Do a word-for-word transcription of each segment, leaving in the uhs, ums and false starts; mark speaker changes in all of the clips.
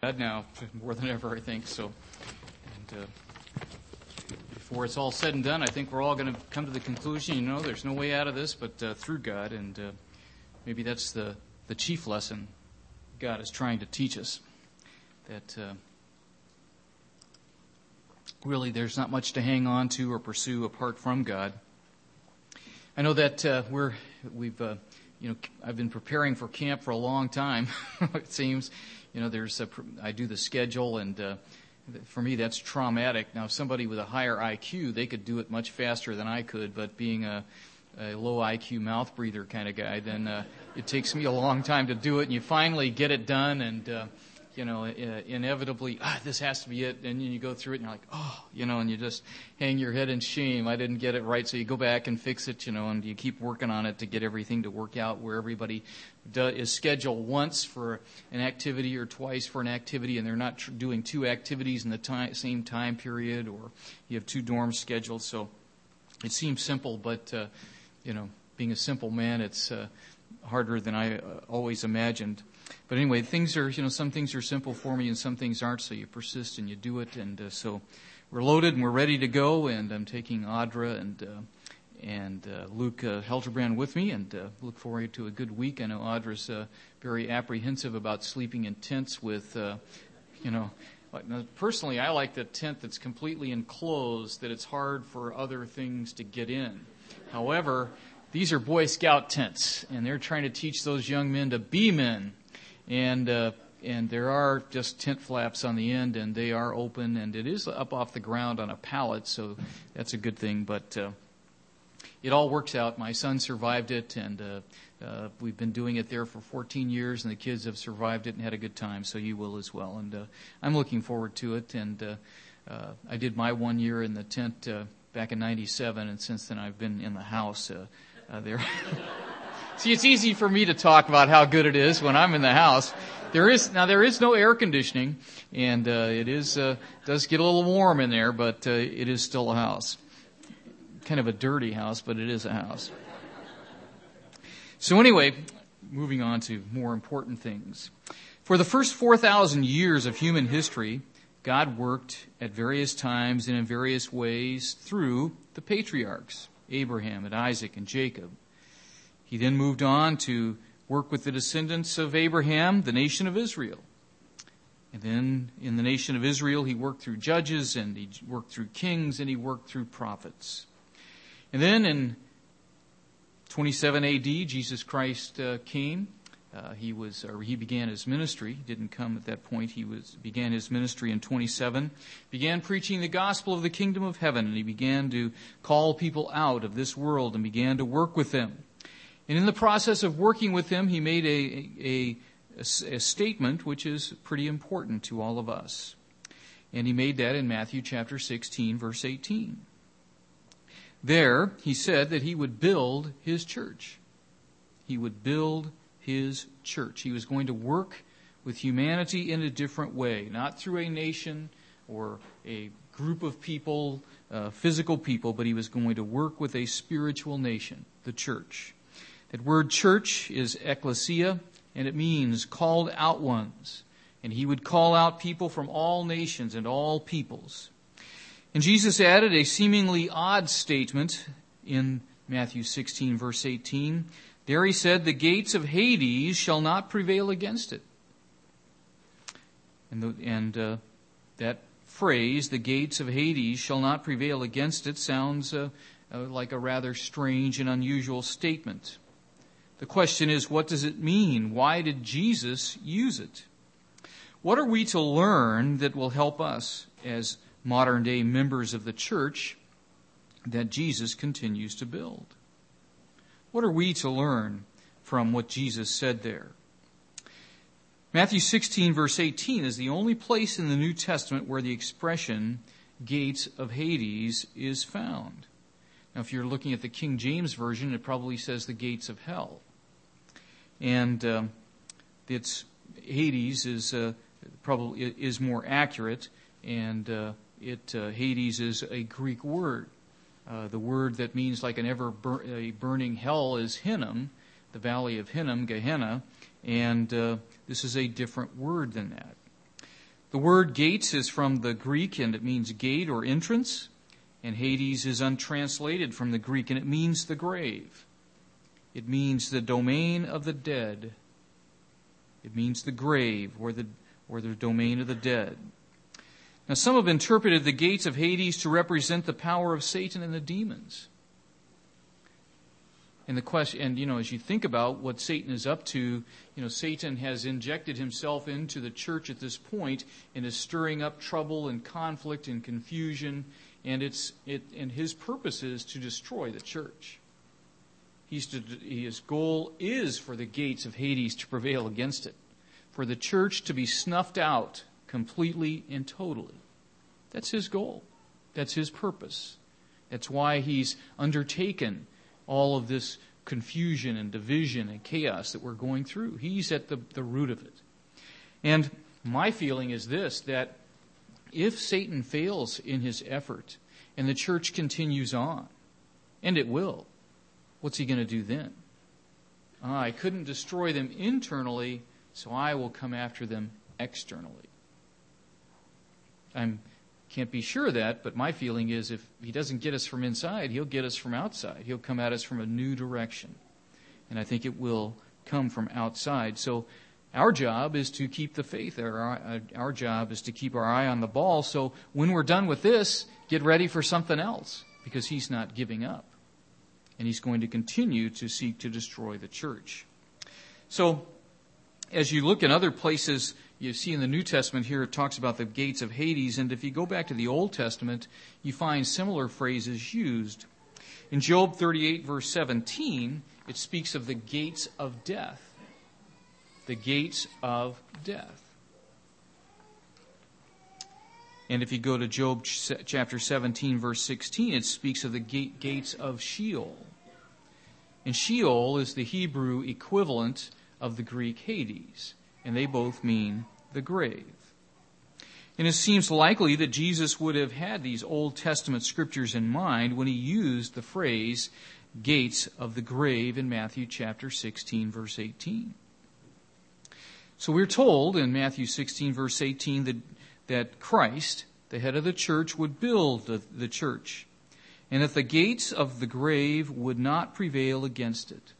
Speaker 1: God now, more than ever, I think. So, and uh, before it's all said and done, I think we're all going to come to the conclusion, you know, there's no way out of this but uh, through God, and uh, maybe that's the, the chief lesson God is trying to teach us, that uh, really there's not much to hang on to or pursue apart from God. I know that uh, we're, we've, uh, you know, I've been preparing for camp for a long time, it seems. You know, there's a, I do the schedule, and uh, for me that's traumatic. Now, if somebody with a higher I Q, they could do it much faster than I could, but being a, a low I Q mouth breather kind of guy, then uh, it takes me a long time to do it, and you finally get it done, and, uh, you know, uh, inevitably, ah, this has to be it, and you go through it, and you're like, oh, you know, and you just hang your head in shame. I didn't get it right, so you go back and fix it, you know, and you keep working on it to get everything to work out where everybody do, is scheduled once for an activity or twice for an activity, and they're not tr- doing two activities in the time, same time period, or you have two dorms scheduled. So it seems simple, but, uh, you know, being a simple man, it's uh, harder than I uh, always imagined. But anyway, things are, you know, some things are simple for me and some things aren't, so you persist and you do it. And uh, so we're loaded and we're ready to go, and I'm taking Audra and uh, and uh, Luke uh, Helterbrand with me, and uh, look forward to a good week. I know Audra's uh, very apprehensive about sleeping in tents with, uh, you know, personally I like the tent that's completely enclosed, that it's hard for other things to get in. However, these are Boy Scout tents, and they're trying to teach those young men to be men. And uh, and there are just tent flaps on the end, and they are open, and it is up off the ground on a pallet, so that's a good thing. But uh, it all works out. My son survived it, and uh, uh, we've been doing it there for fourteen years, and the kids have survived it and had a good time, so you will as well. And uh, I'm looking forward to it. And uh, uh, I did my one year in the tent uh, back in ninety-seven, and since then I've been in the house uh, uh, there. See, it's easy for me to talk about how good it is when I'm in the house. There is now there is no air conditioning, and uh, it is uh, does get a little warm in there, but uh, it is still a house. Kind of a dirty house, but it is a house. So anyway, moving on to more important things. For the first four thousand years of human history, God worked at various times and in various ways through the patriarchs, Abraham and Isaac and Jacob. He then moved on to work with the descendants of Abraham, the nation of Israel. And then in the nation of Israel, he worked through judges, and he worked through kings, and he worked through prophets. And then in twenty-seven A D, Jesus Christ uh, came. Uh, he was, or he began his ministry. He didn't come at that point. He was began his ministry in twenty-seven. Began preaching the gospel of the kingdom of heaven, and he began to call people out of this world and began to work with them. And in the process of working with them, he made a, a, a, a statement which is pretty important to all of us. And he made that in Matthew chapter sixteen, verse eighteen. There, he said that he would build his church. He would build his church. He was going to work with humanity in a different way, not through a nation or a group of people, uh, physical people, but he was going to work with a spiritual nation, the church. That word church is ecclesia, and it means called out ones. And he would call out people from all nations and all peoples. And Jesus added a seemingly odd statement in Matthew sixteen, verse eighteen. There he said, the gates of Hades shall not prevail against it. And, the, and uh, that phrase, the gates of Hades shall not prevail against it, sounds uh, uh, like a rather strange and unusual statement. The question is, what does it mean? Why did Jesus use it? What are we to learn that will help us as modern-day members of the church that Jesus continues to build? What are we to learn from what Jesus said there? Matthew sixteen, verse eighteen is the only place in the New Testament where the expression gates of Hades is found. Now, if you're looking at the King James Version, it probably says the gates of hell. And um, it's Hades is uh, probably is more accurate, and uh, it uh, Hades is a Greek word. Uh, the word that means like an ever bur- a burning hell is Hinnom, the valley of Hinnom, Gehenna, and uh, this is a different word than that. The word gates is from the Greek, and it means gate or entrance. And Hades is untranslated from the Greek, and it means the grave. It means the domain of the dead. It means the grave, or the, or the domain of the dead. Now, some have interpreted the gates of Hades to represent the power of Satan and the demons. And the question, and you know, as you think about what Satan is up to, you know, Satan has injected himself into the church at this point and is stirring up trouble and conflict and confusion, and it's it and his purpose is to destroy the church. He's to, his goal is for the gates of Hades to prevail against it, for the church to be snuffed out completely and totally. That's his goal. That's his purpose. That's why he's undertaken all of this confusion and division and chaos that we're going through. He's at the, the root of it. And my feeling is this, that if Satan fails in his effort and the church continues on, and it will, what's he going to do then? Ah, I couldn't destroy them internally, so I will come after them externally. I can't be sure of that, but my feeling is if he doesn't get us from inside, he'll get us from outside. He'll come at us from a new direction. And I think it will come from outside. So our job is to keep the faith. Our, our job is to keep our eye on the ball. So when we're done with this, get ready for something else, because he's not giving up. And he's going to continue to seek to destroy the church. So as you look in other places, you see in the New Testament here, it talks about the gates of Hades. And if you go back to the Old Testament, you find similar phrases used. In Job thirty-eight, verse seventeen, it speaks of the gates of death. The gates of death. And if you go to Job chapter seventeen, verse sixteen, it speaks of the gate, gates of Sheol. And Sheol is the Hebrew equivalent of the Greek Hades, and they both mean the grave. And it seems likely that Jesus would have had these Old Testament scriptures in mind when he used the phrase gates of the grave in Matthew chapter sixteen, verse eighteen. So we're told in Matthew sixteen, verse eighteen, that, that Christ, the head of the church, would build the, the church, and that the gates of the grave would not prevail against it.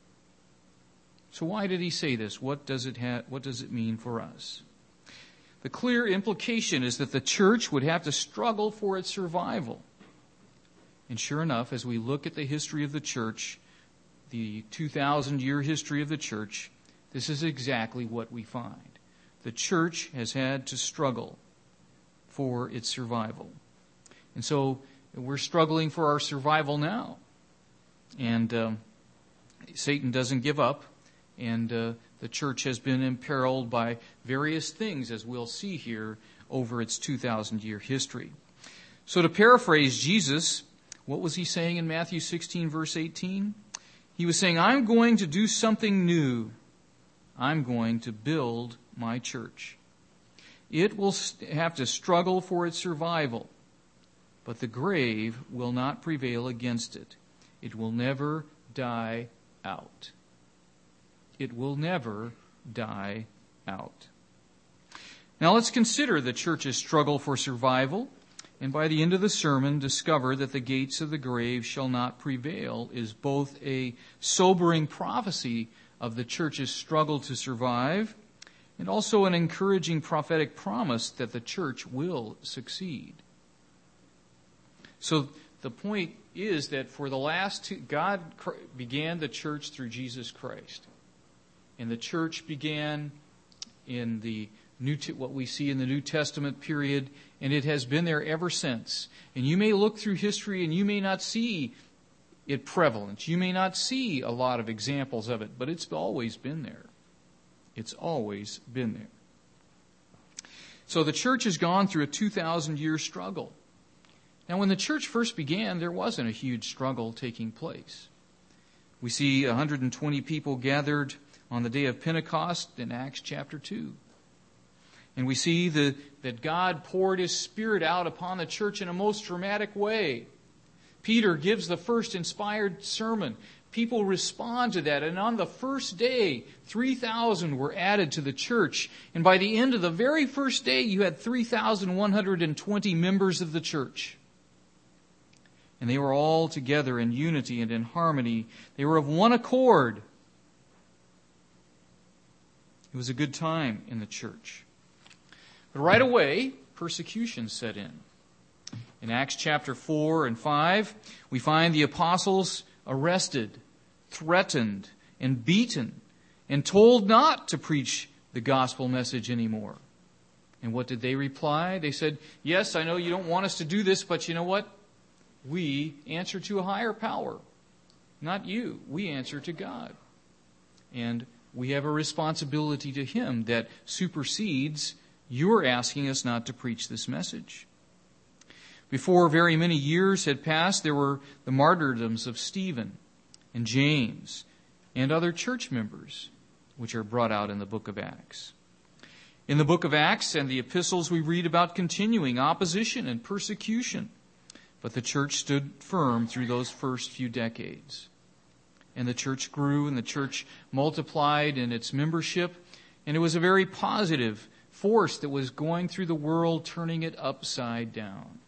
Speaker 1: So why did he say this? What does it ha- what does it mean for us? The clear implication is that the church would have to struggle for its survival. And sure enough, as we look at the history of the church, the two thousand year history of the church, this is exactly what we find. The church has had to struggle for its survival. And so we're struggling for our survival now. And um, Satan doesn't give up. And uh, the church has been imperiled by various things, as we'll see here, over its two thousand year history. So to paraphrase Jesus, what was he saying in Matthew sixteen, verse eighteen? He was saying, I'm going to do something new. I'm going to build my church. It will have to struggle for its survival, but the grave will not prevail against it. It will never die out. It will never die out. Now let's consider the church's struggle for survival, and by the end of the sermon discover that the gates of the grave shall not prevail is both a sobering prophecy of the church's struggle to survive and also an encouraging prophetic promise that the church will succeed. So the point is that for the last two, God began the church through Jesus Christ. And the church began in the New, what we see in the New Testament period, and it has been there ever since. And you may look through history and you may not see it prevalent. You may not see a lot of examples of it, but it's always been there. It's always been there. So the church has gone through a two thousand year struggle. Now, when the church first began, there wasn't a huge struggle taking place. We see one hundred twenty people gathered on the day of Pentecost in Acts chapter two. And we see the, that God poured His Spirit out upon the church in a most dramatic way. Peter gives the first inspired sermon. people respond to that. And on the first day, three thousand were added to the church. And by the end of the very first day, you had three thousand one hundred twenty members of the church. And they were all together in unity and in harmony. They were of one accord. It was a good time in the church. But right away, persecution set in. In Acts chapter four and five, we find the apostles arrested, threatened, and beaten, and told not to preach the gospel message anymore. And what did they reply? They said, yes, I know you don't want us to do this, but you know what? We answer to a higher power. Not you. We answer to God. And we have a responsibility to Him that supersedes your asking us not to preach this message. Before very many years had passed, there were the martyrdoms of Stephen and James and other church members, which are brought out in the book of Acts. In the book of Acts and the epistles, we read about continuing opposition and persecution. But the church stood firm through those first few decades. And the church grew and the church multiplied in its membership. And it was a very positive force that was going through the world, turning it upside down.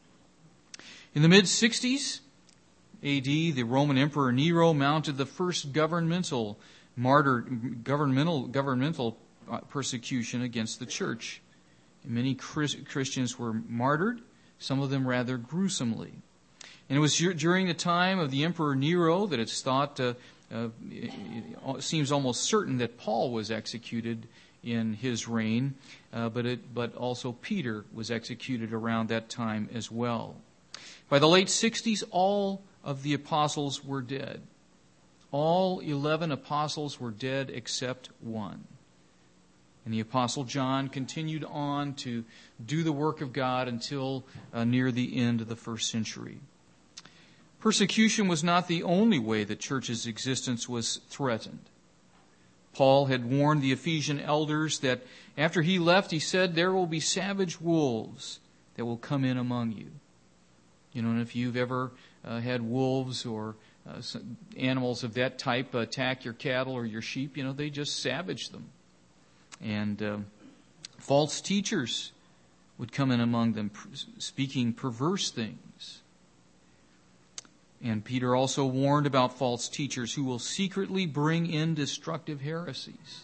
Speaker 1: In the mid-sixties A D, the Roman Emperor Nero mounted the first governmental martyr, governmental, governmental persecution against the church. And many Christians were martyred, some of them rather gruesomely. And it was during the time of the Emperor Nero that it's thought, uh, uh, it seems almost certain that Paul was executed in his reign, uh, but it, but also Peter was executed around that time as well. By the late sixties, all of the apostles were dead. All eleven apostles were dead except one. And the Apostle John continued on to do the work of God until uh, near the end of the first century. Persecution was not the only way the church's existence was threatened. Paul had warned the Ephesian elders that after he left, he said, there will be savage wolves that will come in among you. You know, and if you've ever uh, had wolves or uh, animals of that type attack your cattle or your sheep, you know, they just savage them. And uh, false teachers would come in among them, speaking perverse things. And Peter also warned about false teachers who will secretly bring in destructive heresies.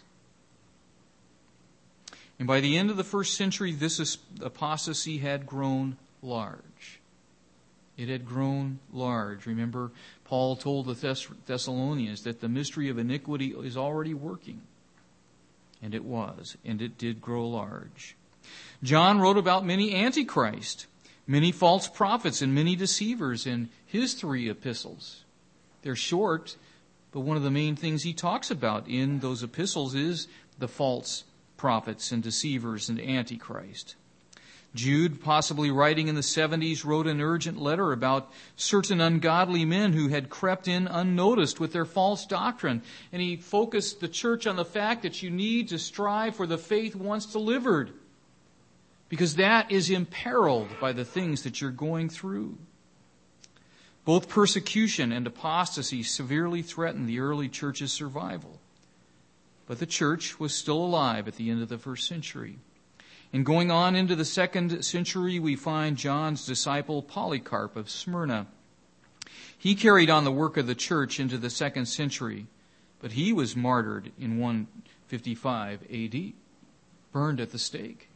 Speaker 1: And by the end of the first century, this apostasy had grown large. It had grown large. Remember, Paul told the Thess- Thessalonians that the mystery of iniquity is already working. And it was, and it did grow large. John wrote about many antichrist, many false prophets, and many deceivers in his three epistles. They're short, but one of the main things he talks about in those epistles is the false prophets and deceivers and antichrist. Jude, possibly writing in the seventies, wrote an urgent letter about certain ungodly men who had crept in unnoticed with their false doctrine. And he focused the church on the fact that you need to strive for the faith once delivered, because that is imperiled by the things that you're going through. Both persecution and apostasy severely threatened the early church's survival. But the church was still alive at the end of the first century. And going on into the second century, we find John's disciple Polycarp of Smyrna. He carried on the work of the church into the second century, but he was martyred in one fifty-five A D, burned at the stake.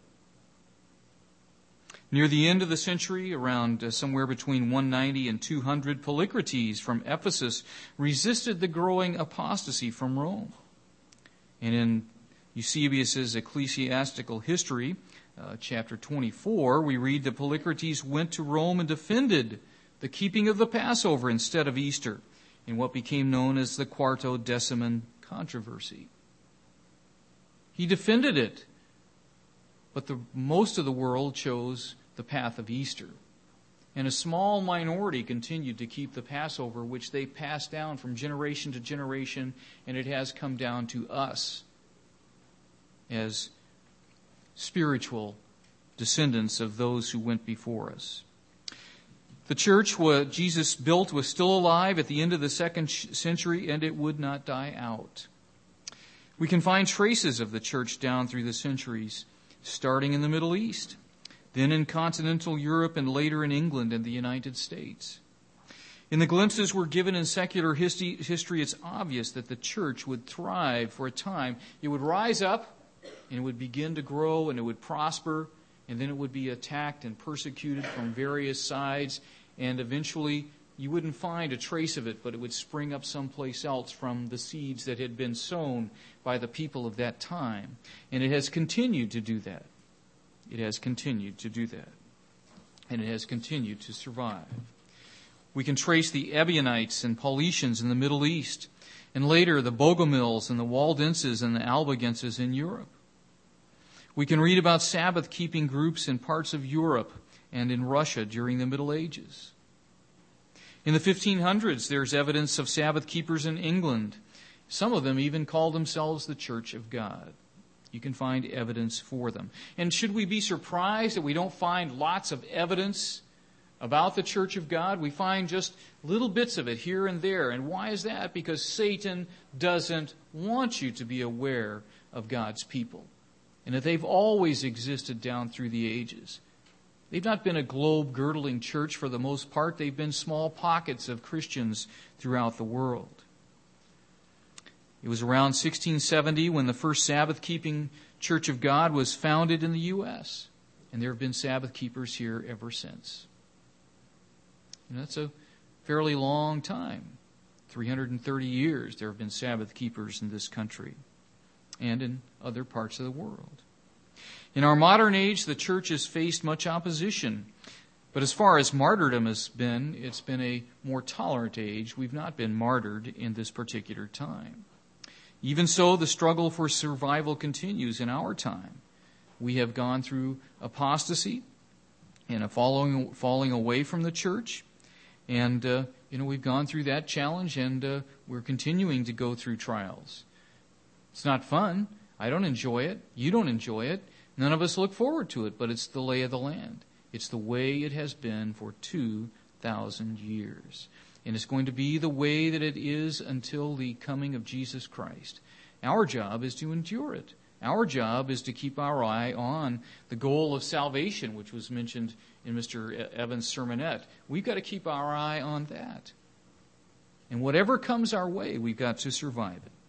Speaker 1: Near the end of the century, around uh, somewhere between one ninety and two hundred, Polycrates from Ephesus resisted the growing apostasy from Rome. And in Eusebius's Ecclesiastical History, uh, chapter twenty-four, we read that Polycrates went to Rome and defended the keeping of the Passover instead of Easter in what became known as the Quartodeciman controversy. He defended it, but the most of the world chose the path of Easter. And a small minority continued to keep the Passover, which they passed down from generation to generation, and it has come down to us as spiritual descendants of those who went before us. The church what Jesus built was still alive at the end of the second century, and it would not die out. We can find traces of the church down through the centuries, starting in the Middle East, then in continental Europe, and later in England and the United States. In the glimpses we're given in secular history, it's obvious that the church would thrive for a time. It would rise up, and it would begin to grow, and it would prosper, and then it would be attacked and persecuted from various sides, and eventually you wouldn't find a trace of it, but it would spring up someplace else from the seeds that had been sown by the people of that time. And it has continued to do that. It has continued to do that. And it has continued to survive. We can trace the Ebionites and Paulicians in the Middle East, and later the Bogomils and the Waldenses and the Albigenses in Europe. We can read about Sabbath-keeping groups in parts of Europe and in Russia during the Middle Ages. In the fifteen hundreds, there's evidence of Sabbath keepers in England. Some of them even call themselves the Church of God. You can find evidence for them. And should we be surprised that we don't find lots of evidence about the Church of God? We find just little bits of it here and there. And why is that? Because Satan doesn't want you to be aware of God's people, and that they've always existed down through the ages. They've not been a globe-girdling church for the most part. They've been small pockets of Christians throughout the world. It was around sixteen seventy when the first Sabbath-keeping Church of God was founded in the U S, and there have been Sabbath keepers here ever since. And that's a fairly long time. three hundred thirty years there have been Sabbath keepers in this country and in other parts of the world. In our modern age, the church has faced much opposition. But as far as martyrdom has been, it's been a more tolerant age. We've not been martyred in this particular time. Even so, the struggle for survival continues in our time. We have gone through apostasy and a following, falling away from the church. And, uh, you know, we've gone through that challenge, and uh, we're continuing to go through trials. It's not fun. I don't enjoy it. You don't enjoy it. None of us look forward to it, but it's the lay of the land. It's the way it has been for two thousand years. And it's going to be the way that it is until the coming of Jesus Christ. Our job is to endure it. Our job is to keep our eye on the goal of salvation, which was mentioned in Mister Evans' sermonette. We've got to keep our eye on that. And whatever comes our way, we've got to survive it.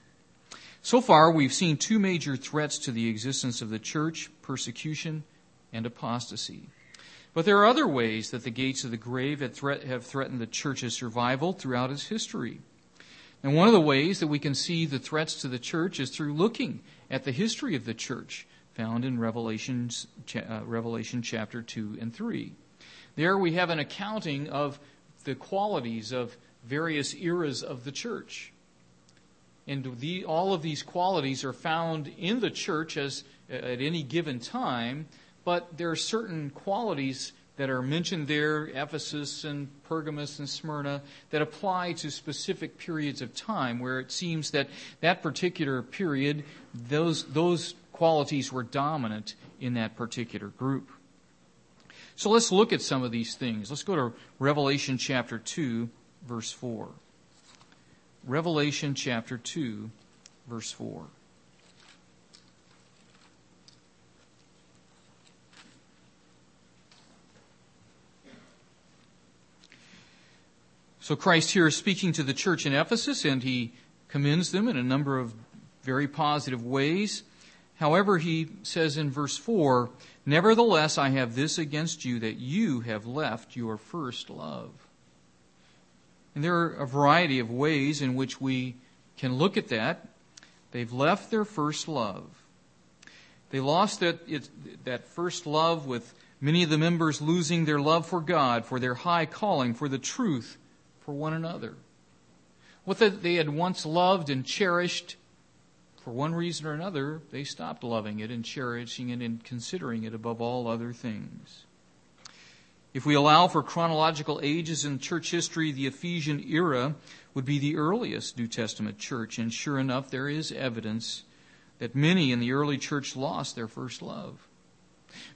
Speaker 1: So far, we've seen two major threats to the existence of the church: persecution and apostasy. But there are other ways that the gates of the grave have, threat, have threatened the church's survival throughout its history. And one of the ways that we can see the threats to the church is through looking at the history of the church, found in Revelations, uh, Revelation chapter two and three. There we have an accounting of the qualities of various eras of the church. And the, all of these qualities are found in the church as at any given time, but there are certain qualities that are mentioned there, Ephesus and Pergamos and Smyrna, that apply to specific periods of time where it seems that that particular period, those, those qualities were dominant in that particular group. So let's look at some of these things. Let's go to Revelation chapter two, verse four. Revelation chapter two, verse four. So Christ here is speaking to the church in Ephesus, and he commends them in a number of very positive ways. However, he says in verse four, "Nevertheless, I have this against you, that you have left your first love." And there are a variety of ways in which we can look at that. They've left their first love. They lost that, it, that first love, with many of the members losing their love for God, for their high calling, for the truth, for one another. What they had once loved and cherished, for one reason or another, they stopped loving it and cherishing it and considering it above all other things. If we allow for chronological ages in church history, the Ephesian era would be the earliest New Testament church. And sure enough, there is evidence that many in the early church lost their first love.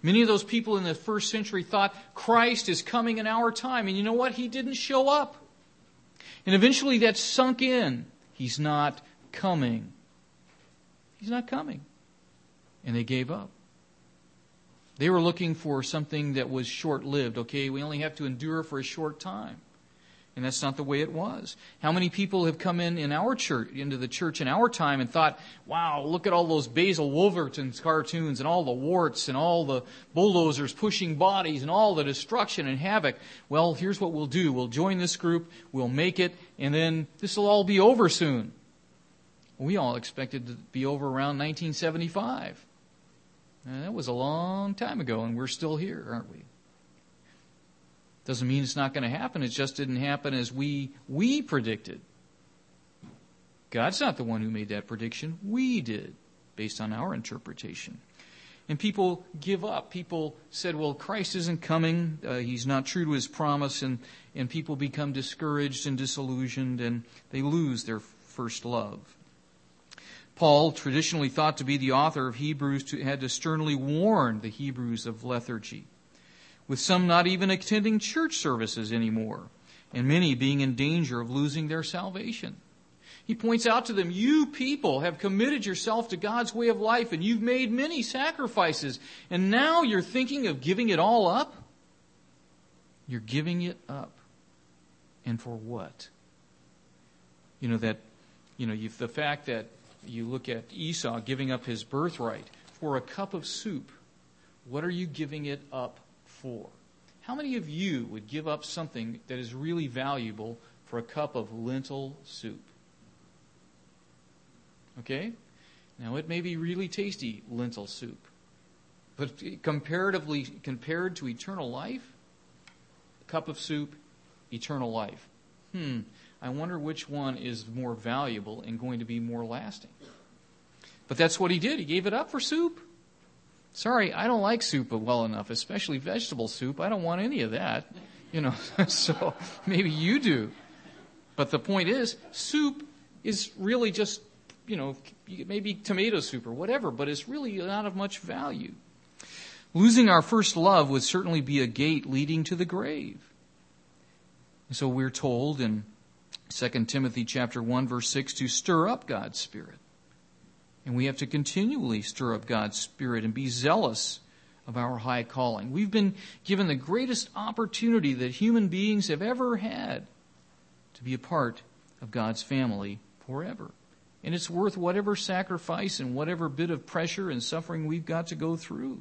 Speaker 1: Many of those people in the first century thought Christ is coming in our time. And you know what? He didn't show up. And eventually that sunk in. He's not coming. He's not coming. And they gave up. They were looking for something that was short-lived. Okay, we only have to endure for a short time. And that's not the way it was. How many people have come in in our church, into the church in our time and thought, wow, look at all those Basil Wolverton cartoons and all the warts and all the bulldozers pushing bodies and all the destruction and havoc. Well, here's what we'll do. We'll join this group, we'll make it, and then this will all be over soon. We all expected to be over around nineteen seventy-five. And that was a long time ago, and we're still here, aren't we? Doesn't mean it's not going to happen. It just didn't happen as we we predicted. God's not the one who made that prediction. We did, based on our interpretation. And people give up. People said, well, Christ isn't coming. Uh, he's not true to his promise. And, and people become discouraged and disillusioned, and they lose their first love. Paul, traditionally thought to be the author of Hebrews, had to sternly warn the Hebrews of lethargy, with some not even attending church services anymore, and many being in danger of losing their salvation. He points out to them, you people have committed yourself to God's way of life, and you've made many sacrifices, and now you're thinking of giving it all up? You're giving it up. And for what? You know, that, you know, you, the fact that you look at Esau giving up his birthright for a cup of soup. What are you giving it up for? How many of you would give up something that is really valuable for a cup of lentil soup? Okay? Now, it may be really tasty lentil soup, but comparatively, compared to eternal life, a cup of soup, eternal life. Hmm. I wonder which one is more valuable and going to be more lasting. But that's what he did. He gave it up for soup. Sorry, I don't like soup well enough, especially vegetable soup. I don't want any of that. You know, so maybe you do. But the point is, soup is really just, you know, maybe tomato soup or whatever, but it's really not of much value. Losing our first love would certainly be a gate leading to the grave. And so we're told in Second Timothy chapter one, verse six, to stir up God's Spirit. And we have to continually stir up God's Spirit and be zealous of our high calling. We've been given the greatest opportunity that human beings have ever had to be a part of God's family forever. And it's worth whatever sacrifice and whatever bit of pressure and suffering we've got to go through.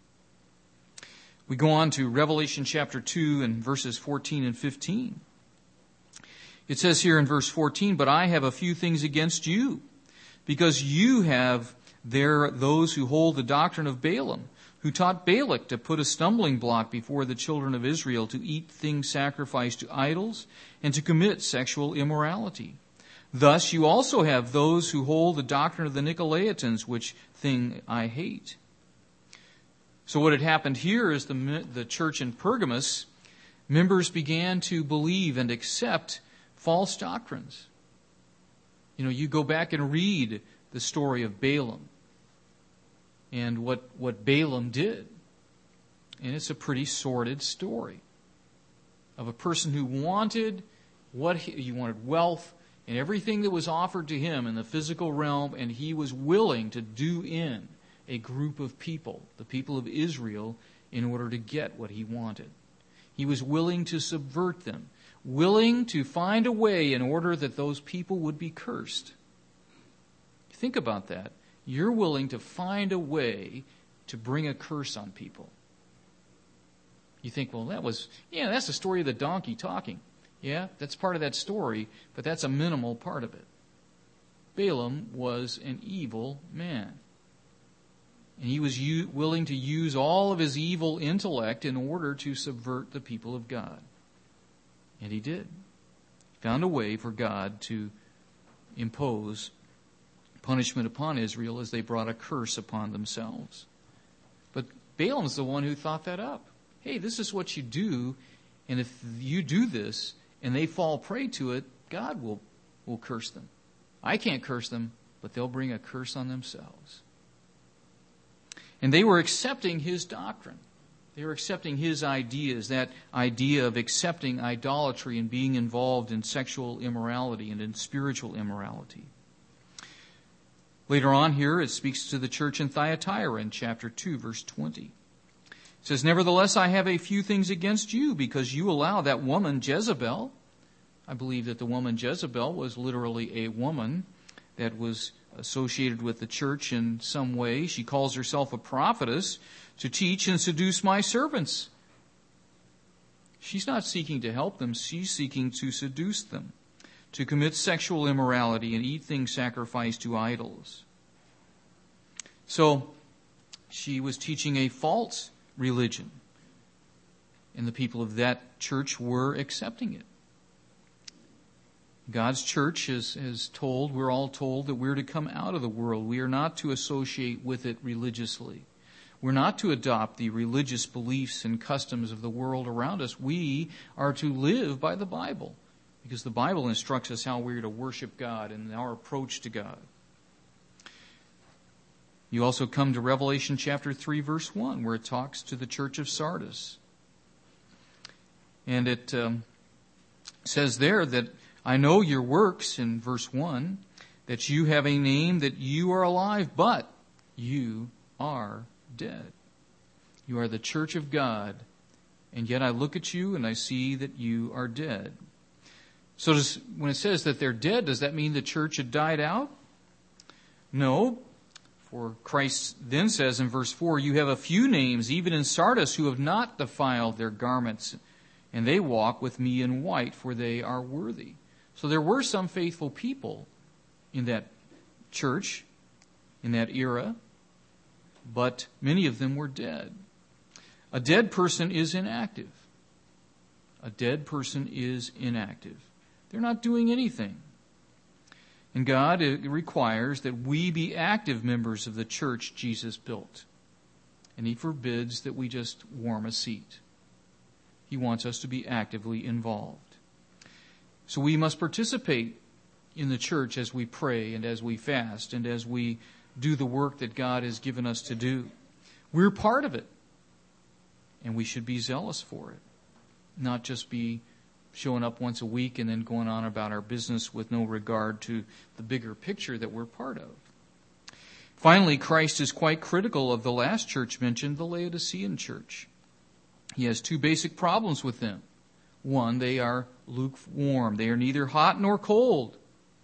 Speaker 1: We go on to Revelation chapter two and verses fourteen and fifteen. It says here in verse fourteen, but I have a few things against you, because you have there those who hold the doctrine of Balaam, who taught Balak to put a stumbling block before the children of Israel to eat things sacrificed to idols and to commit sexual immorality. Thus you also have those who hold the doctrine of the Nicolaitans, which thing I hate. So what had happened here is the, the church in Pergamos, members began to believe and accept false doctrines. You know, you go back and read the story of Balaam and what, what Balaam did. And it's a pretty sordid story of a person who wanted what he, he wanted wealth and everything that was offered to him in the physical realm, and he was willing to do in a group of people, the people of Israel, in order to get what he wanted. He was willing to subvert them, willing to find a way in order that those people would be cursed. Think about that. You're willing to find a way to bring a curse on people. You think, well, that was, yeah, that's the story of the donkey talking. Yeah, that's part of that story, but that's a minimal part of it. Balaam was an evil man. And he was u- willing to use all of his evil intellect in order to subvert the people of God. And he did. He found a way for God to impose punishment upon Israel as they brought a curse upon themselves. But Balaam's the one who thought that up. Hey, this is what you do, and if you do this and they fall prey to it, God will, will curse them. I can't curse them, but they'll bring a curse on themselves. And they were accepting his doctrine. They were accepting his ideas, that idea of accepting idolatry and being involved in sexual immorality and in spiritual immorality. Later on here, it speaks to the church in Thyatira in chapter two, verse twenty. It says, "Nevertheless, I have a few things against you, because you allow that woman Jezebel," I believe that the woman Jezebel was literally a woman that was associated with the church in some way. She calls herself a prophetess, "to teach and seduce my servants." She's not seeking to help them. She's seeking to seduce them, to commit sexual immorality and eat things sacrificed to idols. So she was teaching a false religion, and the people of that church were accepting it. God's church is, is told, we're all told that we're to come out of the world. We are not to associate with it religiously. We're not to adopt the religious beliefs and customs of the world around us. We are to live by the Bible, because the Bible instructs us how we're to worship God and our approach to God. You also come to Revelation chapter three, verse one, where it talks to the church of Sardis. And it um, says there that, "I know your works," in verse one, "that you have a name, that you are alive, but you are dead. You are the church of God, and yet I look at you and I see that you are dead." So does, when it says that they're dead, does that mean the church had died out? No. For Christ then says in verse four, "You have a few names, even in Sardis, who have not defiled their garments, and they walk with me in white, for they are worthy." So there were some faithful people in that church, in that era, but many of them were dead. A dead person is inactive. A dead person is inactive. They're not doing anything. And God requires that we be active members of the church Jesus built. And He forbids that we just warm a seat. He wants us to be actively involved. So we must participate in the church as we pray and as we fast and as we do the work that God has given us to do. We're part of it. And we should be zealous for it. Not just be showing up once a week and then going on about our business with no regard to the bigger picture that we're part of. Finally, Christ is quite critical of the last church mentioned, the Laodicean church. He has two basic problems with them. One, they are lukewarm. They are neither hot nor cold.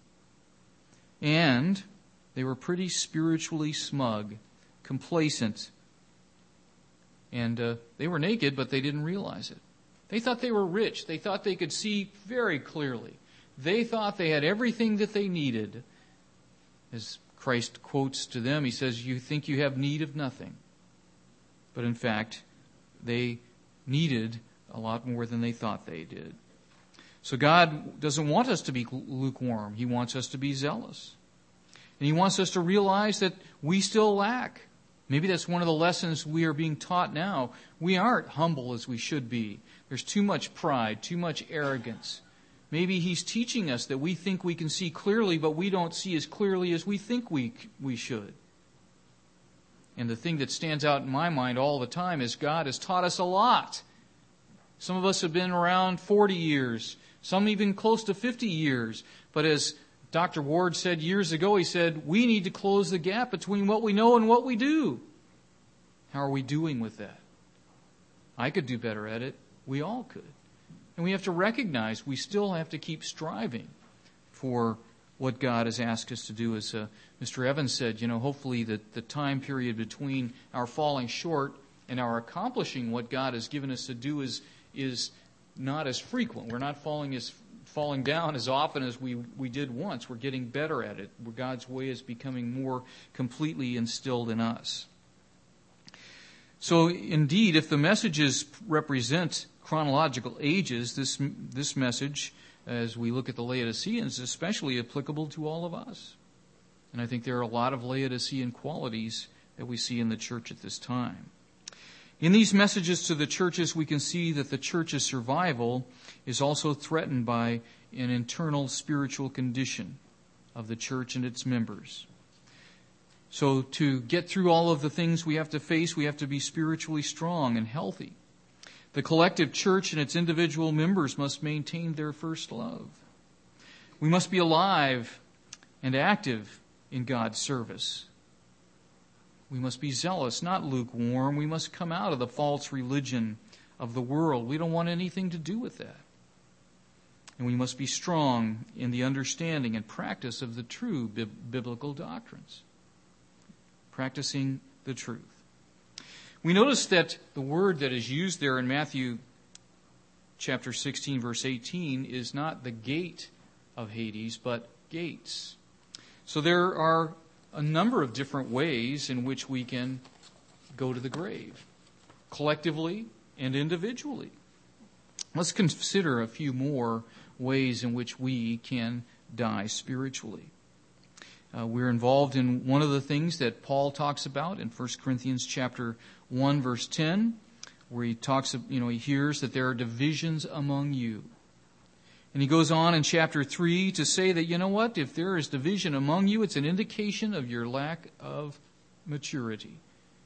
Speaker 1: And they were pretty spiritually smug, complacent. And uh, they were naked, but they didn't realize it. They thought they were rich. They thought they could see very clearly. They thought they had everything that they needed. As Christ quotes to them, He says, "You think you have need of nothing." But in fact, they needed a lot more than they thought they did. So God doesn't want us to be lukewarm. He wants us to be zealous. And He wants us to realize that we still lack. Maybe that's one of the lessons we are being taught now. We aren't humble as we should be. There's too much pride, too much arrogance. Maybe He's teaching us that we think we can see clearly, but we don't see as clearly as we think we we should. And the thing that stands out in my mind all the time is God has taught us a lot. Some of us have been around forty years, some even close to fifty years. But as Doctor Ward said years ago, he said, we need to close the gap between what we know and what we do. How are we doing with that? I could do better at it. We all could. And we have to recognize we still have to keep striving for what God has asked us to do. As uh, Mister Evans said, you know, hopefully the, the time period between our falling short and our accomplishing what God has given us to do is is not as frequent. We're not falling as falling down as often as we, we did once. We're getting better at it. God's way is becoming more completely instilled in us. So indeed, if the messages represent chronological ages, this this message, as we look at the Laodiceans, is especially applicable to all of us. And I think there are a lot of Laodicean qualities that we see in the church at this time. In these messages to the churches, we can see that the church's survival is also threatened by an internal spiritual condition of the church and its members. So to get through all of the things we have to face, we have to be spiritually strong and healthy. The collective church and its individual members must maintain their first love. We must be alive and active in God's service. We must be zealous, not lukewarm. We must come out of the false religion of the world. We don't want anything to do with that. And we must be strong in the understanding and practice of the true bi- biblical doctrines. Practicing the truth. We notice that the word that is used there in Matthew chapter sixteen, verse eighteen, is not the gate of Hades, but gates. So there are a number of different ways in which we can go to the grave, collectively and individually. Let's consider a few more ways in which we can die spiritually. Uh, we're involved in one of the things that Paul talks about in First Corinthians chapter one, verse ten, where he talks, you know, he hears that there are divisions among you. And he goes on in chapter three to say that, you know what, if there is division among you, it's an indication of your lack of maturity.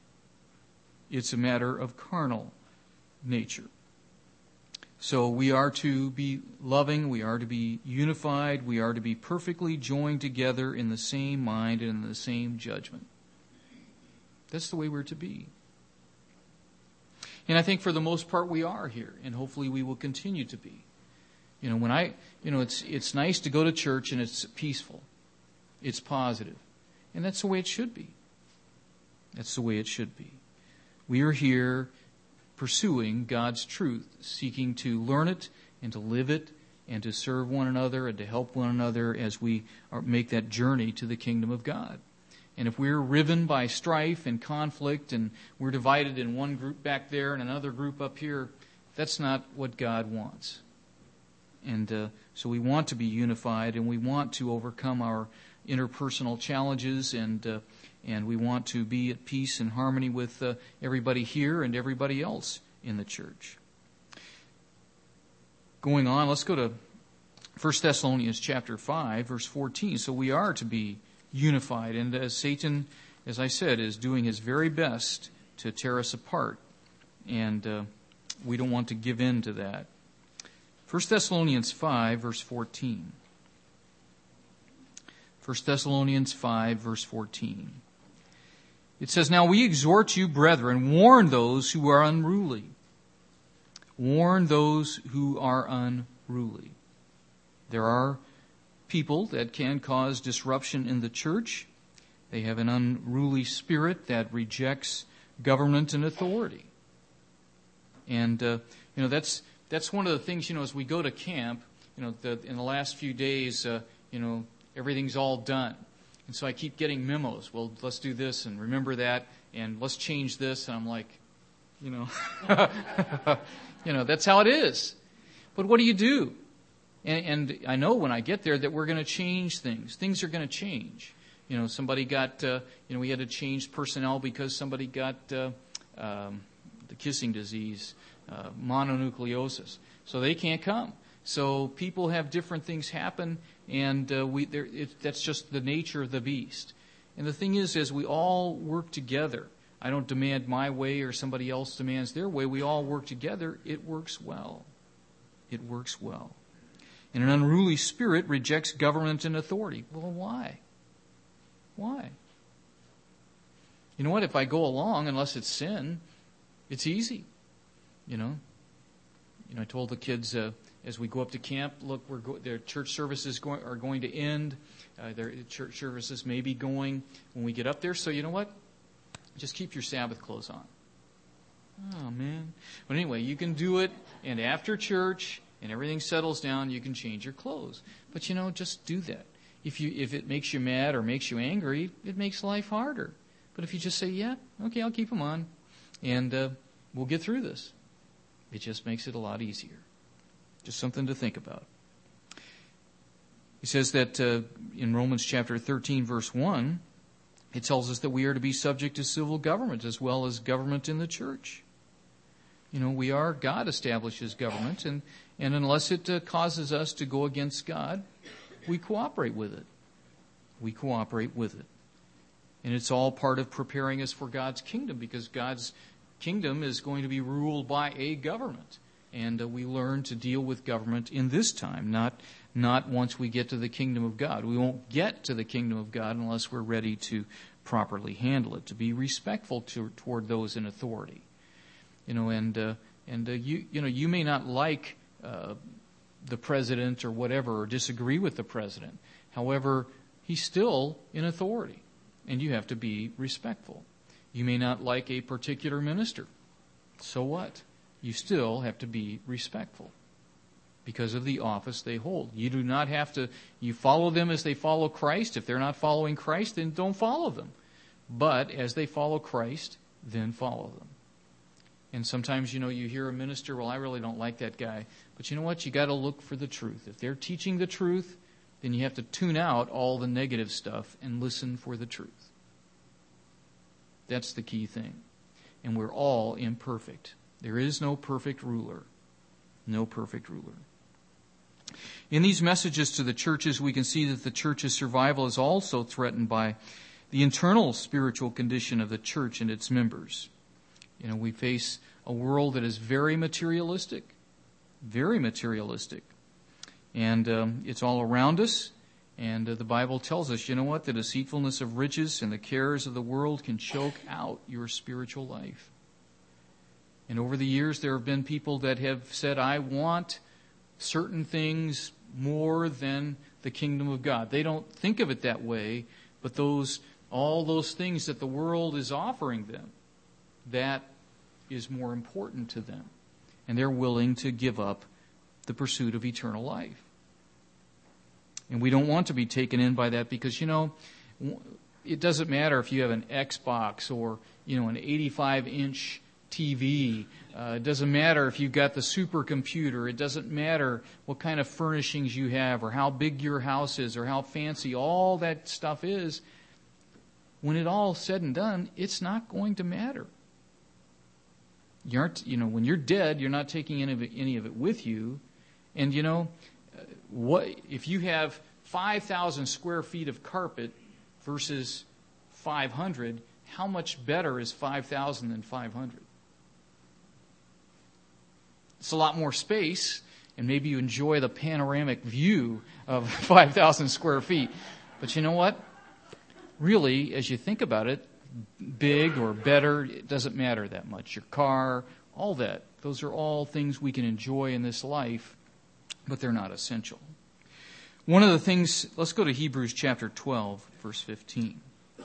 Speaker 1: It's a matter of carnal nature. So we are to be loving, we are to be unified, we are to be perfectly joined together in the same mind and in the same judgment. That's the way we're to be. And I think for the most part we are here, and hopefully we will continue to be. You know, when I, you know, it's it's nice to go to church and it's peaceful. It's positive. And that's the way it should be. That's the way it should be. We are here pursuing God's truth, seeking to learn it and to live it and to serve one another and to help one another as we are, make that journey to the kingdom of God. And if we're riven by strife and conflict and we're divided in one group back there and another group up here, that's not what God wants. And uh, so we want to be unified and we want to overcome our interpersonal challenges and uh, and we want to be at peace and harmony with uh, everybody here and everybody else in the church. Going on, let's go to First Thessalonians chapter five, verse fourteen. So we are to be unified. And as Satan, as I said, is doing his very best to tear us apart. And uh, we don't want to give in to that. First Thessalonians five, verse fourteen. First Thessalonians five, verse fourteen. It says, "Now we exhort you, brethren, warn those who are unruly." Warn those who are unruly. There are people that can cause disruption in the church. They have an unruly spirit that rejects government and authority. And, uh, you know, that's that's one of the things, you know, as we go to camp, you know, the, in the last few days, uh, you know, everything's all done. And so I keep getting memos. Well, let's do this and remember that and let's change this. And I'm like, you know, you know, that's how it is. But what do you do? And, and I know when I get there that we're going to change things. Things are going to change. You know, somebody got, uh, you know, we had to change personnel because somebody got uh, um, the kissing disease, uh, mononucleosis. So they can't come. So people have different things happen, and uh, we there, it, that's just the nature of the beast. And the thing is, as we all work together, I don't demand my way or somebody else demands their way. We all work together. It works well. It works well. And an unruly spirit rejects government and authority. Well, why? Why? You know what? If I go along, unless it's sin, it's easy. You know. You know, I told the kids. Uh, As we go up to camp, look, we're go- their church services go- are going to end. Uh, their church services may be going when we get up there. So you know what? Just keep your Sabbath clothes on. Oh, man. But anyway, you can do it, and after church and everything settles down, you can change your clothes. But, you know, just do that. If you if it makes you mad or makes you angry, it makes life harder. But if you just say, yeah, okay, I'll keep them on, and uh, we'll get through this, it just makes it a lot easier. Just something to think about. He says that uh, in Romans chapter thirteen, verse one, it tells us that we are to be subject to civil government as well as government in the church. You know, we are, God establishes government, and, and unless it uh, causes us to go against God, we cooperate with it. We cooperate with it. And it's all part of preparing us for God's kingdom, because God's kingdom is going to be ruled by a government. And uh, we learn to deal with government in this time, not not once we get to the kingdom of God. We won't get to the kingdom of God unless we're ready to properly handle it, to be respectful to, toward those in authority. You know, and uh, and uh, you you know you may not like uh, the president or whatever, or disagree with the president. However, he's still in authority, and you have to be respectful. You may not like a particular minister. So what? You still have to be respectful because of the office they hold. You do not have to, you follow them as they follow Christ. If they're not following Christ, then don't follow them. But as they follow Christ, then follow them. And sometimes, you know, you hear a minister, well, I really don't like that guy. But you know what? You got to look for the truth. If they're teaching the truth, then you have to tune out all the negative stuff and listen for the truth. That's the key thing. And we're all imperfect. There is no perfect ruler. No perfect ruler. In these messages to the churches, we can see that the church's survival is also threatened by the internal spiritual condition of the church and its members. You know, we face a world that is very materialistic, very materialistic. And um, it's all around us. And uh, the Bible tells us, you know what, the deceitfulness of riches and the cares of the world can choke out your spiritual life. And over the years, there have been people that have said, I want certain things more than the kingdom of God. They don't think of it that way, but those all those things that the world is offering them, that is more important to them. And they're willing to give up the pursuit of eternal life. And we don't want to be taken in by that because, you know, it doesn't matter if you have an Xbox or, you know, an eighty-five inch T V. Uh, it doesn't matter if you've got the supercomputer. It doesn't matter what kind of furnishings you have or how big your house is or how fancy all that stuff is. When it all said and done, it's not going to matter. You aren't, you know, when you're dead, you're not taking any of it, any of it with you. And, you know, what if you have five thousand square feet of carpet versus five hundred, how much better is five thousand than five hundred? It's a lot more space, and maybe you enjoy the panoramic view of five thousand square feet. But you know what? Really, as you think about it, big or better, it doesn't matter that much. Your car, all that, those are all things we can enjoy in this life, but they're not essential. One of the things, let's go to Hebrews chapter twelve, verse fifteen.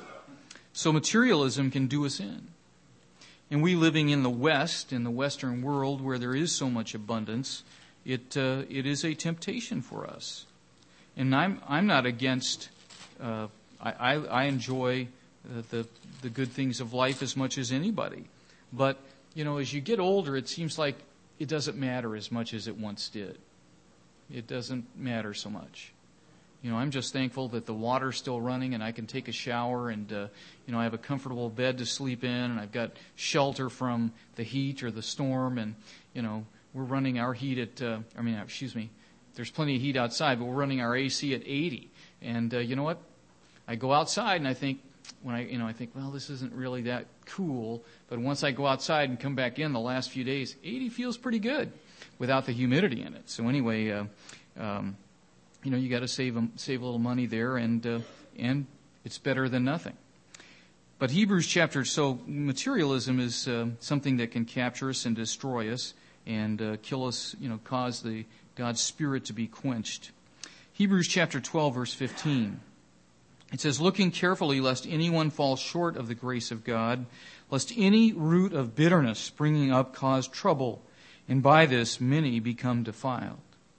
Speaker 1: So materialism can do us in. And we living in the West, in the Western world where there is so much abundance, it uh, it is a temptation for us. And I'm I'm not against. Uh, I, I enjoy uh, the the good things of life as much as anybody, but you know, as you get older, it seems like it doesn't matter as much as it once did. It doesn't matter so much. You know, I'm just thankful that the water's still running and I can take a shower and, uh, you know, I have a comfortable bed to sleep in and I've got shelter from the heat or the storm and, you know, we're running our heat at, uh, I mean, excuse me, there's plenty of heat outside, but we're running our A C at eighty. And, uh, you know what? I go outside and I think, when I, you know, I think, well, this isn't really that cool. But once I go outside and come back in the last few days, eighty feels pretty good without the humidity in it. So anyway, uh, um, you know, you got to save save a little money there, and uh, and it's better than nothing. But Hebrews chapter, so materialism is uh, something that can capture us and destroy us and uh, kill us, you know, cause the God's Spirit to be quenched. Hebrews chapter twelve, verse fifteen. It says, looking carefully lest anyone fall short of the grace of God, lest any root of bitterness springing up cause trouble, and by this many become defiled.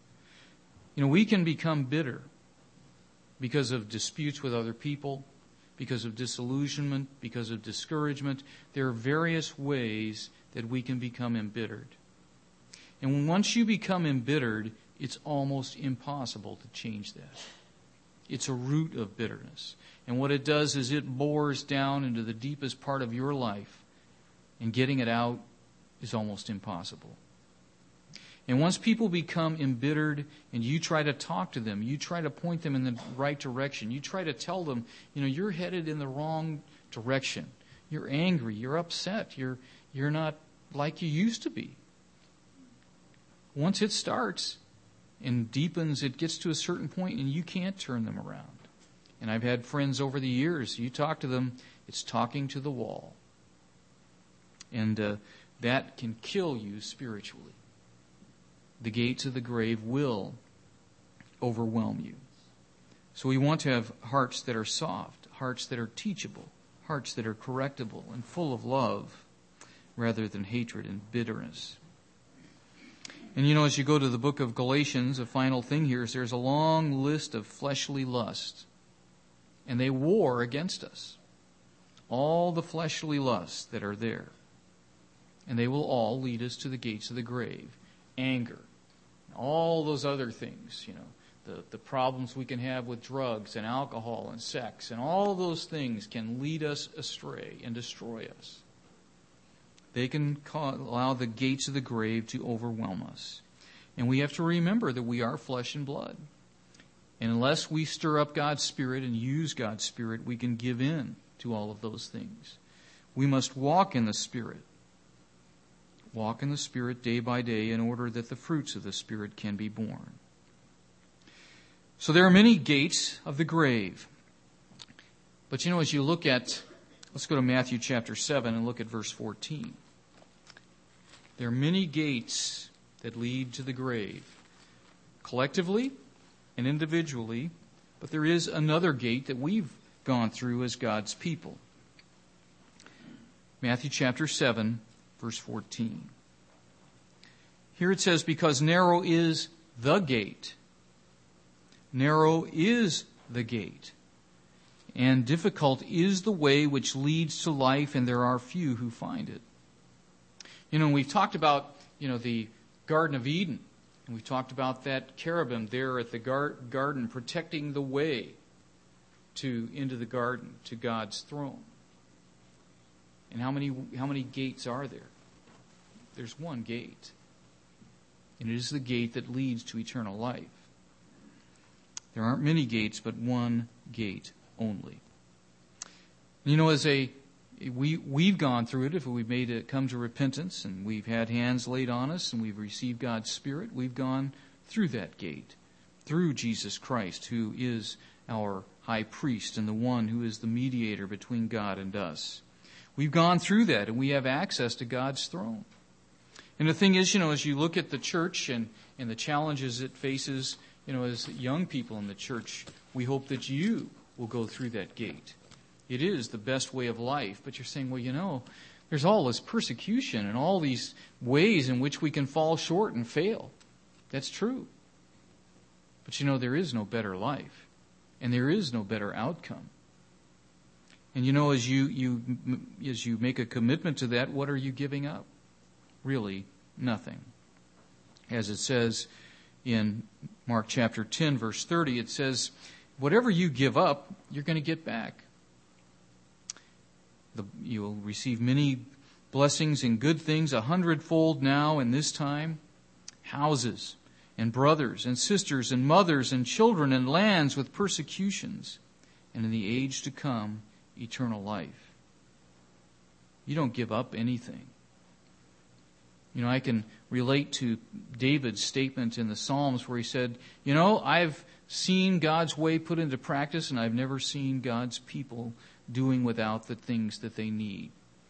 Speaker 1: You know, we can become bitter because of disputes with other people, because of disillusionment, because of discouragement. There are various ways that we can become embittered. And once you become embittered, it's almost impossible to change that. It's a root of bitterness. And what it does is it bores down into the deepest part of your life, and getting it out is almost impossible. And once people become embittered and you try to talk to them, you try to point them in the right direction, you try to tell them, you know, you're headed in the wrong direction. You're angry, you're upset, you're you're not like you used to be. Once it starts and deepens, it gets to a certain point and you can't turn them around. And I've had friends over the years, you talk to them, it's talking to the wall. And uh, that can kill you spiritually. The gates of the grave will overwhelm you. So we want to have hearts that are soft, hearts that are teachable, hearts that are correctable and full of love rather than hatred and bitterness. And you know, as you go to the book of Galatians, a final thing here is there's a long list of fleshly lusts. And they war against us. All the fleshly lusts that are there. And they will all lead us to the gates of the grave. Anger. All those other things, you know. The, the problems we can have with drugs and alcohol and sex. And all those things can lead us astray and destroy us. They can cause, allow the gates of the grave to overwhelm us. And we have to remember that we are flesh and blood. And unless we stir up God's Spirit and use God's Spirit, we can give in to all of those things. We must walk in the Spirit. Walk in the Spirit day by day in order that the fruits of the Spirit can be born. So there are many gates of the grave. But you know, as you look at, let's go to Matthew chapter seven and look at verse fourteen. There are many gates that lead to the grave, collectively and individually, but there is another gate that we've gone through as God's people. Matthew chapter seven, verse fourteen. Here it says, because narrow is the gate. Narrow is the gate. And difficult is the way which leads to life, and there are few who find it. You know, we've talked about, you know, the Garden of Eden. And we've talked about that cherubim there at the gar- garden protecting the way to into the garden, to God's throne. And how many how many gates are there? There's one gate. And it is the gate that leads to eternal life. There aren't many gates, but one gate only. You know, as a we we've gone through it. If we've made it come to repentance and we've had hands laid on us and we've received God's Spirit, we've gone through that gate, through Jesus Christ, who is our high priest and the one who is the mediator between God and us. We've gone through that and we have access to God's throne. And the thing is, you know, as you look at the church and, and the challenges it faces, you know, as young people in the church, we hope that you will go through that gate. It is the best way of life. But you're saying, well, you know, there's all this persecution and all these ways in which we can fall short and fail. That's true. But you know, there is no better life. And there is no better outcome. And you know, as you, you, as you make a commitment to that, what are you giving up? Really, nothing. As it says in Mark chapter ten, verse thirty, it says, whatever you give up, you're going to get back. The, you'll receive many blessings and good things, a hundredfold now and this time. Houses and brothers and sisters and mothers and children and lands with persecutions. And in the age to come, eternal life. You don't give up anything. You know, I can relate to David's statement in the Psalms where he said, you know, I've seen God's way put into practice and I've never seen God's people doing without the things that they need.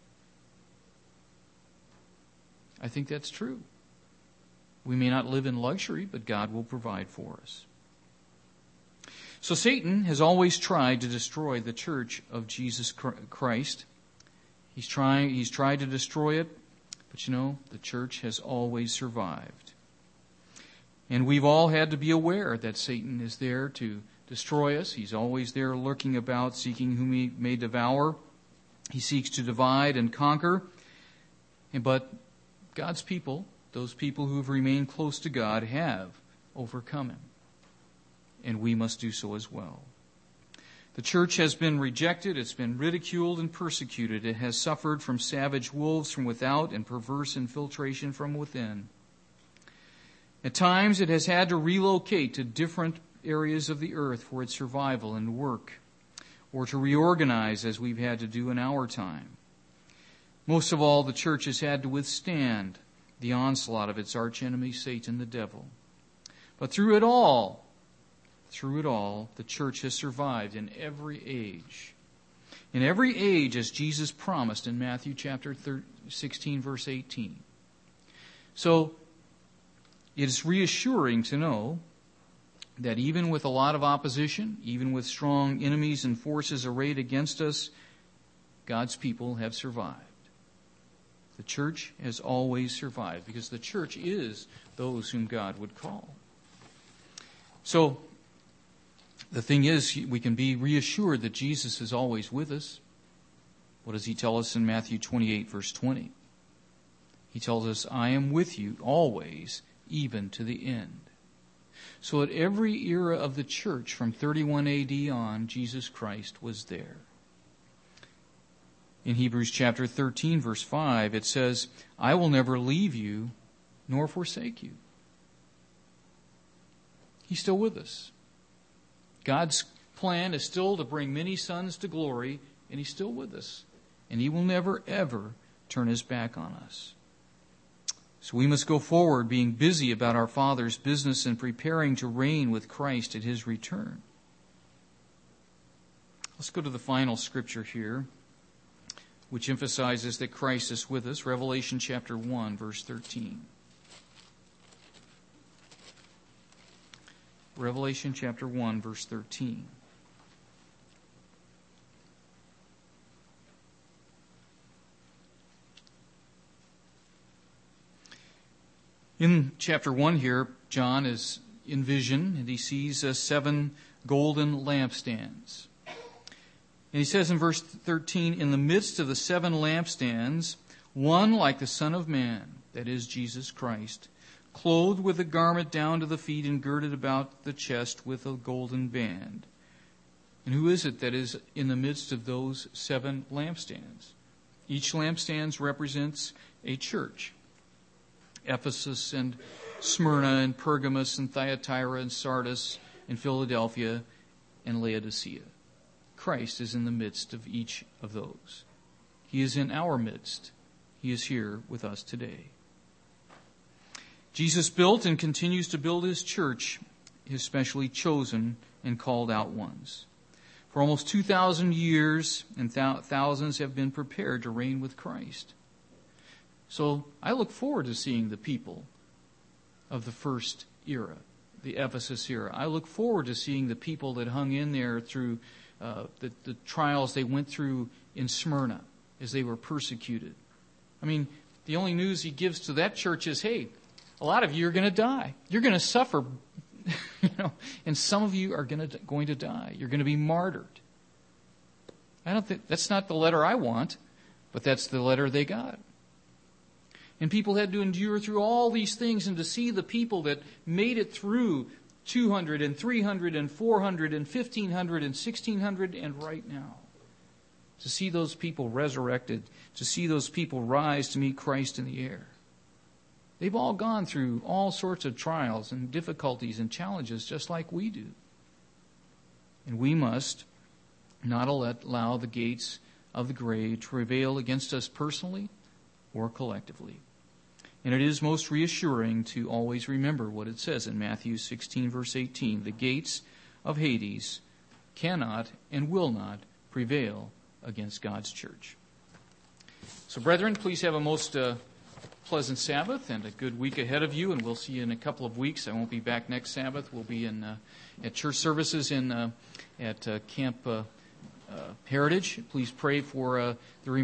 Speaker 1: I think that's true. We may not live in luxury, but God will provide for us. So Satan has always tried to destroy the church of Jesus Christ. He's trying, he's tried to destroy it. But you know, the church has always survived. And we've all had to be aware that Satan is there to destroy us. He's always there lurking about, seeking whom he may devour. He seeks to divide and conquer. But God's people, those people who have remained close to God, have overcome him. And we must do so as well. The church has been rejected, it's been ridiculed and persecuted. It has suffered from savage wolves from without and perverse infiltration from within. At times it has had to relocate to different areas of the earth for its survival and work, or to reorganize as we've had to do in our time. Most of all, the church has had to withstand the onslaught of its archenemy, Satan, the devil. But through it all, through it all, the church has survived in every age. In every age, as Jesus promised in Matthew chapter sixteen, verse eighteen. So, it is reassuring to know that even with a lot of opposition, even with strong enemies and forces arrayed against us, God's people have survived. The church has always survived because the church is those whom God would call. So, the thing is, we can be reassured that Jesus is always with us. What does he tell us in Matthew twenty-eight, verse twenty? He tells us, I am with you always, even to the end. So at every era of the church, from thirty-one A D on, Jesus Christ was there. In Hebrews chapter thirteen, verse five, it says, I will never leave you nor forsake you. He's still with us. God's plan is still to bring many sons to glory, and he's still with us. And he will never, ever turn his back on us. So we must go forward being busy about our Father's business and preparing to reign with Christ at his return. Let's go to the final scripture here, which emphasizes that Christ is with us. Revelation chapter one, verse thirteen. Revelation chapter one, verse thirteen. In chapter one here, John is in vision, and he sees uh, seven golden lampstands. And he says in verse thirteen, in the midst of the seven lampstands, one like the Son of Man, that is Jesus Christ, clothed with a garment down to the feet and girded about the chest with a golden band. And who is it that is in the midst of those seven lampstands? Each lampstand represents a church. Ephesus and Smyrna and Pergamos and Thyatira and Sardis and Philadelphia and Laodicea. Christ is in the midst of each of those. He is in our midst. He is here with us today. Jesus built and continues to build his church, his specially chosen and called out ones. For almost two thousand years, and th- thousands have been prepared to reign with Christ. So I look forward to seeing the people of the first era, the Ephesus era. I look forward to seeing the people that hung in there through uh, the, the trials they went through in Smyrna as they were persecuted. I mean, the only news he gives to that church is, hey, a lot of you are going to die. You're going to suffer, you know, and some of you are going to going to die. You're going to be martyred. I don't think that's not the letter I want, but that's the letter they got. And people had to endure through all these things, and to see the people that made it through two hundred and three hundred and four hundred and fifteen hundred and sixteen hundred and right now. To see those people resurrected, to see those people rise to meet Christ in the air. They've all gone through all sorts of trials and difficulties and challenges just like we do. And we must not allow the gates of the grave to prevail against us personally or collectively. And it is most reassuring to always remember what it says in Matthew sixteen, verse eighteen. The gates of Hades cannot and will not prevail against God's church. So, brethren, please have a most uh, pleasant Sabbath and a good week ahead of you, and we'll see you in a couple of weeks. I won't be back next Sabbath. We'll be in uh, at church services in uh, at uh, Camp uh, uh, Heritage. Please pray for uh, the